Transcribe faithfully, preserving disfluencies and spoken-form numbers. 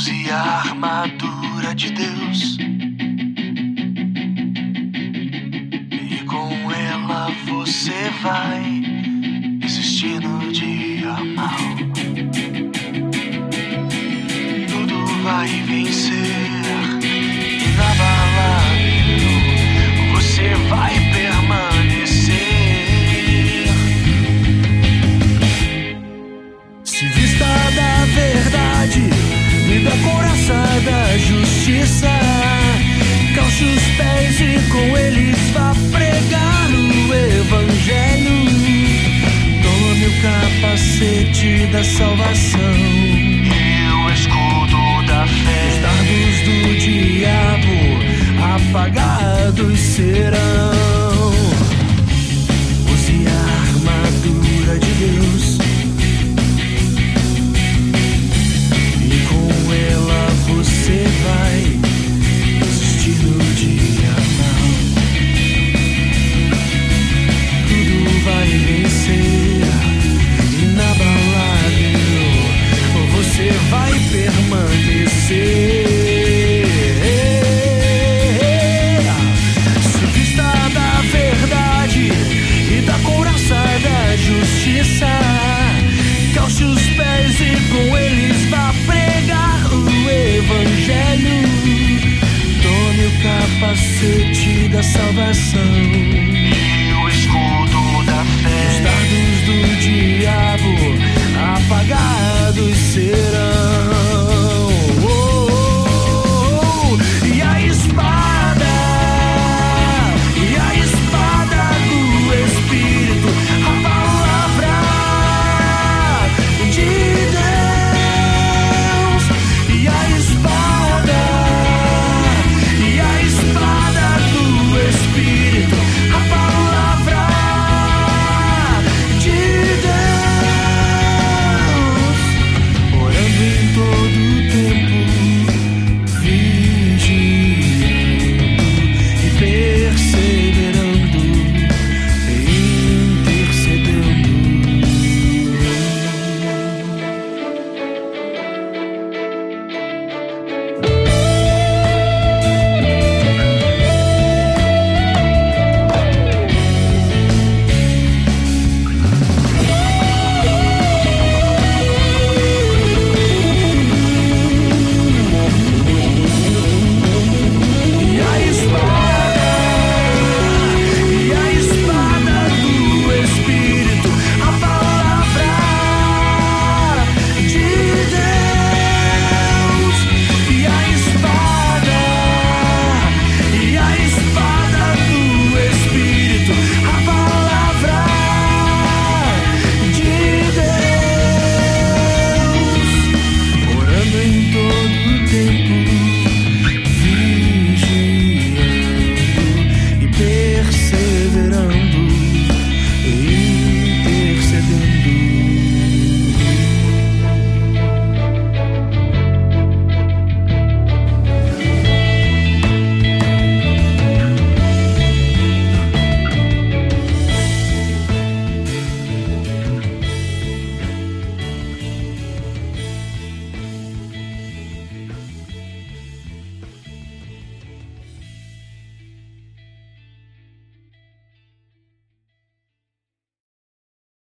Use a armadura de Deus e com ela você vai resistir no dia mal. Tudo vai vencer, inabalável, você vai permanecer. Se vista da verdade e da couraça da justiça, calce os pés e com eles vá pregar o evangelho. Tome o capacete da salvação e o escudo da fé. Os dardos do diabo apagados serão. Use a armadura de Deus e com ela você vai resistir no dia mal. Tudo vai vencer, inabalável, você vai permanecer. Se vista da verdade e da couraça da justiça, calce os pés e com eles vá pregar o evangelho. Tome o capacete da salvação